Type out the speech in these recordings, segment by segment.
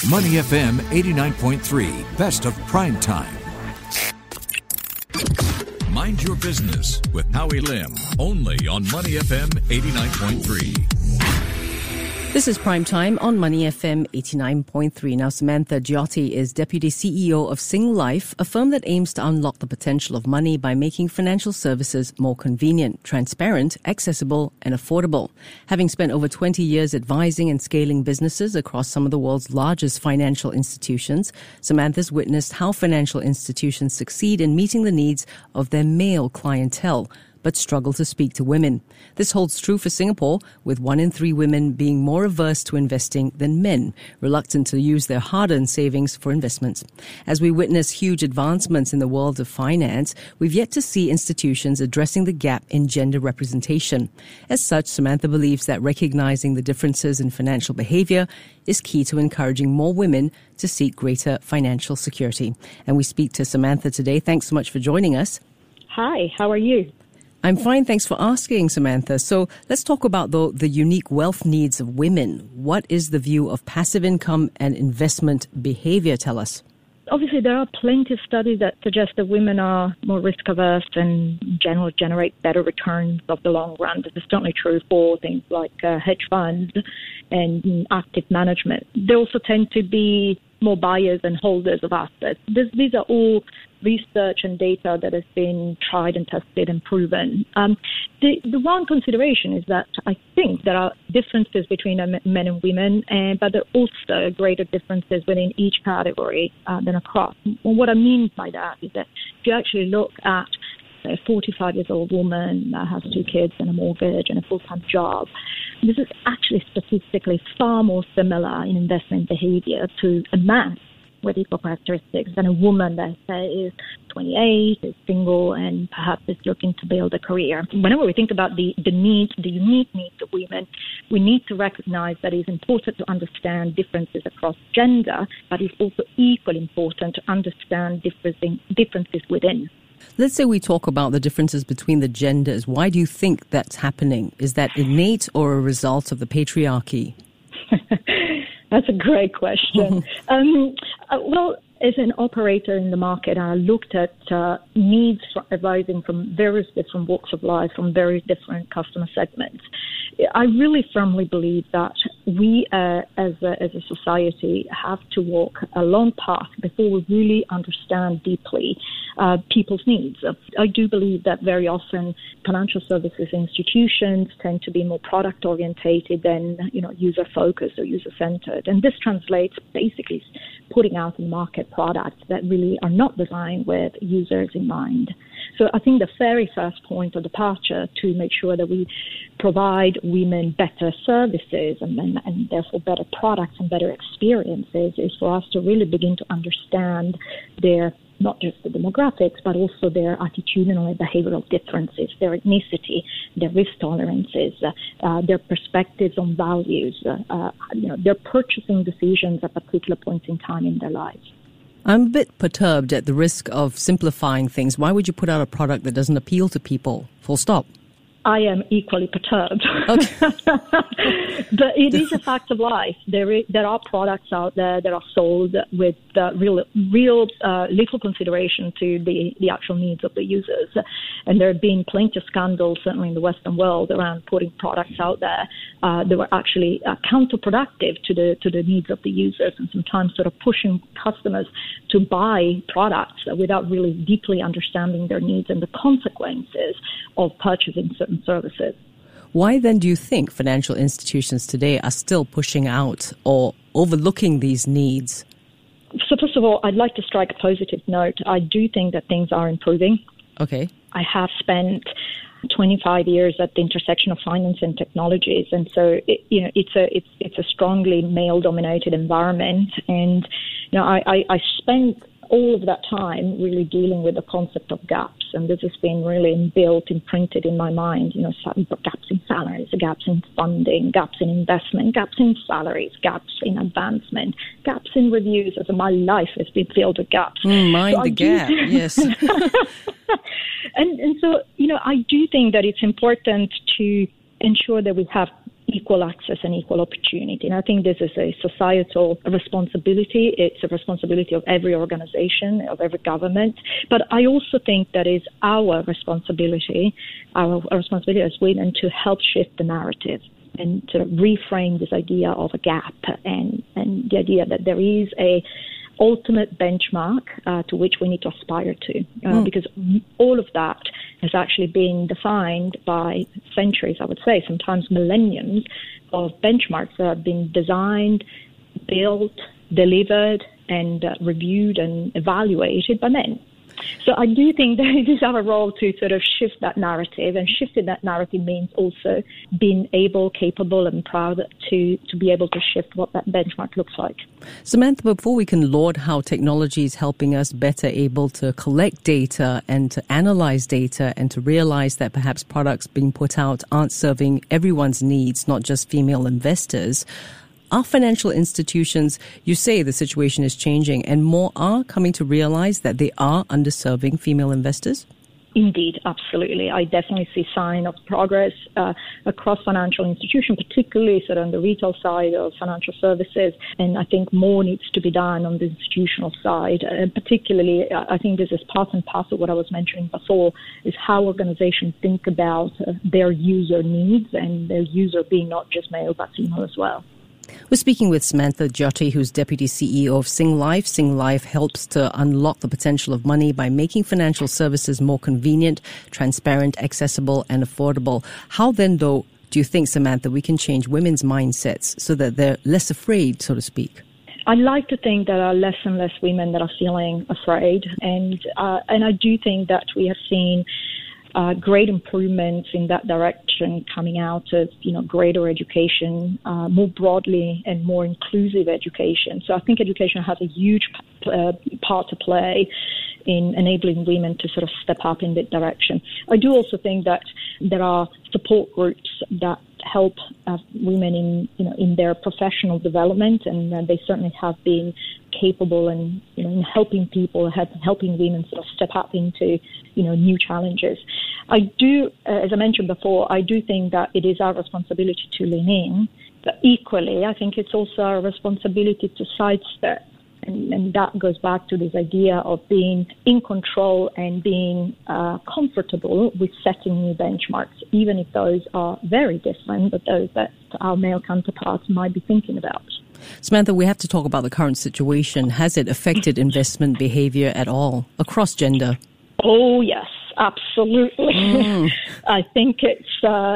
Money FM 89.3, best of prime time. Mind your business with Howie Lim, only on Money FM 89.3. This is Prime Time on Money FM 89.3. Now, Samantha Giotti is Deputy CEO of Sing Life, a firm that aims to unlock the potential of money by making financial services more convenient, transparent, accessible, and affordable. Having spent over 20 years advising and scaling businesses across some of the world's largest financial institutions, Samantha's witnessed how financial institutions succeed in meeting the needs of their male clientele, but struggle to speak to women. This holds true for Singapore, with 1 in 3 women being more averse to investing than men, reluctant to use their hard-earned savings for investments. As we witness huge advancements in the world of finance, we've yet to see institutions addressing the gap in gender representation. As such, Samantha believes that recognizing the differences in financial behavior is key to encouraging more women to seek greater financial security. And we speak to Samantha today. Thanks so much for joining us. Hi, how are you? I'm fine. Thanks for asking, Samantha. So let's talk about the unique wealth needs of women. What is the view of passive income and investment behavior? Tell us. Obviously, there are plenty of studies that suggest that women are more risk averse and in general generate better returns of the long run. This is certainly true for things like hedge funds and active management. They also tend to be more buyers and holders of assets. These are all research and data that has been tried and tested and proven. The one consideration is that I think there are differences between men and women, but there are also greater differences within each category than across. And what I mean by that is that if you actually look at a 45-year-old woman that has 2 kids and a mortgage and a full-time job, this is actually statistically far more similar in investment behavior to a man with equal characteristics than a woman that, say, is 28, is single, and perhaps is looking to build a career. Whenever we think about the unique needs of women, we need to recognize that it's important to understand differences across gender, but it's also equally important to understand differences within. Let's say we talk about the differences between the genders. Why do you think that's happening? Is that innate or a result of the patriarchy? That's a great question. Well, as an operator in the market, I looked at needs arising from various different walks of life, from various different customer segments. I really firmly believe that we as a society have to walk a long path before we really understand deeply people's needs. I do believe that very often financial services institutions tend to be more product orientated than user focused or user centered, and this translates basically putting out in the market products that really are not designed with users in mind. So I think the very first point of departure to make sure that we provide women better services and therefore better products and better experiences is for us to really begin to understand their, not just the demographics, but also their attitudinal and behavioral differences, their ethnicity, their risk tolerances, their perspectives on values, their purchasing decisions at particular points in time in their lives. I'm a bit perturbed at the risk of simplifying things. Why would you put out a product that doesn't appeal to people? Full stop. I am equally perturbed. Okay. But it is a fact of life. There are products out there that are sold with real little consideration to the actual needs of the users. And there have been plenty of scandals, certainly in the Western world, around putting products out there that were actually counterproductive to the needs of the users, and sometimes sort of pushing customers to buy products without really deeply understanding their needs and the consequences of purchasing certain services. Why then do you think financial institutions today are still pushing out or overlooking these needs? So first of all, I'd like to strike a positive note. I do think that things are improving. Okay. I have spent 25 years at the intersection of finance and technologies, and so it's a strongly male-dominated environment, and I spent all of that time really dealing with the concept of gaps, and this has been really imprinted in my mind, gaps in salaries, gaps in funding, gaps in investment, gaps in salaries, gaps in advancement, gaps in reviews. As my life has been filled with gaps. Mind the gap, yes. And so, I do think that it's important to ensure that we have equal access and equal opportunity. And I think this is a societal responsibility. It's a responsibility of every organization, of every government. But I also think that is our responsibility as women to help shift the narrative and to reframe this idea of a gap and the idea that there is a ultimate benchmark to which we need to aspire to, because all of that has actually been defined by centuries, I would say, sometimes millenniums of benchmarks that have been designed, built, delivered, and reviewed and evaluated by men. So I do think that it is our role to sort of shift that narrative, and shifting that narrative means also being able, capable, and proud to be able to shift what that benchmark looks like. Samantha, before we can laud how technology is helping us better able to collect data and to analyze data and to realize that perhaps products being put out aren't serving everyone's needs, not just female investors, our financial institutions, you say the situation is changing and more are coming to realize that they are underserving female investors? Indeed, absolutely. I definitely see sign of progress across financial institutions, particularly sort of on the retail side of financial services. And I think more needs to be done on the institutional side. And particularly, I think this is part and parcel of what I was mentioning before, is how organizations think about their user needs and their user being not just male but female as well. We're speaking with Samantha Giotti, who's Deputy CEO of Singlife. Singlife helps to unlock the potential of money by making financial services more convenient, transparent, accessible, and affordable. How then, though, do you think, Samantha, we can change women's mindsets so that they're less afraid, so to speak? I like to think there are less and less women that are feeling afraid, and I do think that we have seen great improvements in that direction coming out of, greater education, more broadly and more inclusive education. So I think education has a huge part to play in enabling women to sort of step up in that direction. I do also think that there are support groups that help women in their professional development, and they certainly have been capable in helping people, helping women sort of step up into new challenges. I do, as I mentioned before, I do think that it is our responsibility to lean in, but equally, I think it's also our responsibility to sidestep. And that goes back to this idea of being in control and being comfortable with setting new benchmarks, even if those are very different, but those that our male counterparts might be thinking about. Samantha, we have to talk about the current situation. Has it affected investment behavior at all across gender? Oh, yes. Absolutely. I think it's,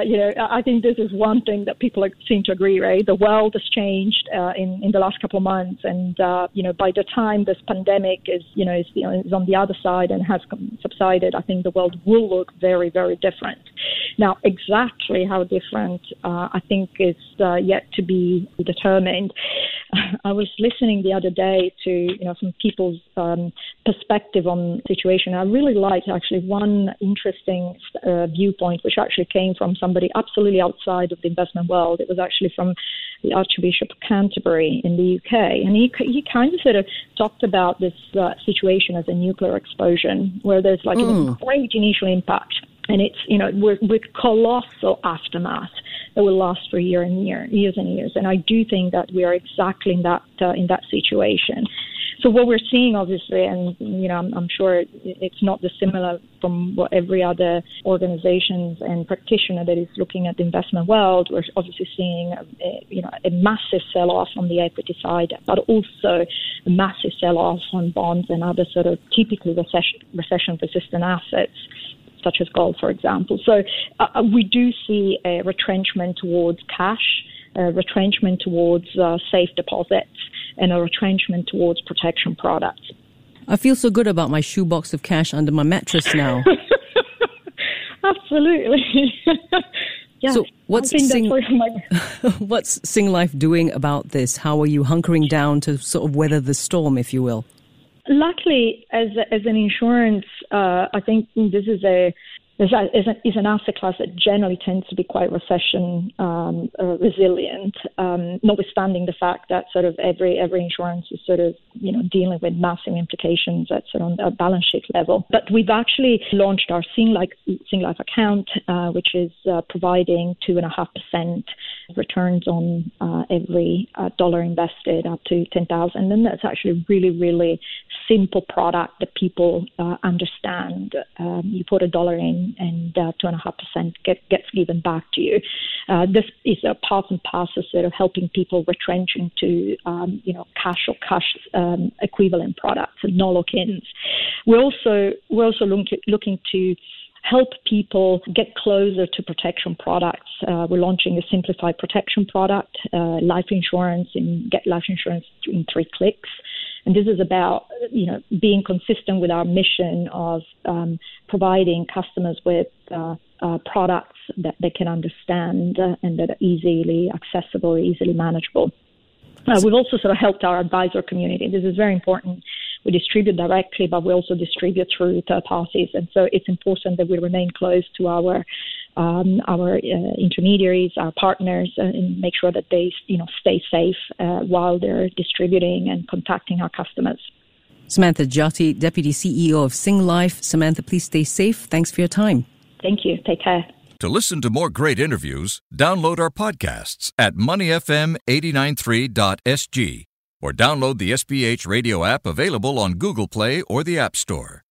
I think this is one thing that people seem to agree, right? The world has changed in the last couple of months. And, by the time this pandemic is on the other side and has subsided, I think the world will look very, very different. Now, exactly how different, I think is yet to be determined. I was listening the other day to, some people's perspective on the situation. I really liked actually one interesting viewpoint, which actually came from somebody absolutely outside of the investment world. It was actually from the Archbishop of Canterbury in the UK. And he kind of sort of talked about this situation as a nuclear explosion, where there's like a great initial impact. And it's, with colossal aftermath that will last for years and years. And I do think that we are exactly in that situation. So what we're seeing, obviously, and, I'm sure it's not dissimilar from what every other organization and practitioner that is looking at the investment world, we're obviously seeing, a massive sell-off on the equity side, but also a massive sell-off on bonds and other sort of typically recession-resistant assets, such as gold, for example. So we do see a retrenchment towards cash, a retrenchment towards safe deposits, and a retrenchment towards protection products. I feel so good about my shoebox of cash under my mattress now. Absolutely. Yes. So what's Singlife doing about this? How are you hunkering down to sort of weather the storm, if you will? Luckily, as an insurance, I think this is a is an asset class that generally tends to be quite recession resilient, notwithstanding the fact that sort of every insurance is sort of dealing with massive implications at sort of a balance sheet level. But we've actually launched our Sing Life account, which is providing 2.5% returns on every dollar invested up to $10,000, and that's actually a really, really simple product that people understand. You put $1 in, and 2.5% gets given back to you. This is a part and parcel sort of helping people retrench into cash or cash equivalent products and no lock-ins. We're also looking to help people get closer to protection products. We're launching a simplified protection product, life insurance, and get life insurance in 3 clicks. And this is about, being consistent with our mission of providing customers with products that they can understand and that are easily accessible, easily manageable. We've also sort of helped our advisor community. This is very important. We distribute directly, but we also distribute through third parties. And so it's important that we remain close to our intermediaries, our partners, and make sure that they stay safe while they're distributing and contacting our customers. Samantha Jyoti, Deputy CEO of Sing Life. Samantha, please stay safe. Thanks for your time. Thank you. Take care. To listen to more great interviews, download our podcasts at moneyfm893.sg or download the SPH radio app available on Google Play or the App Store.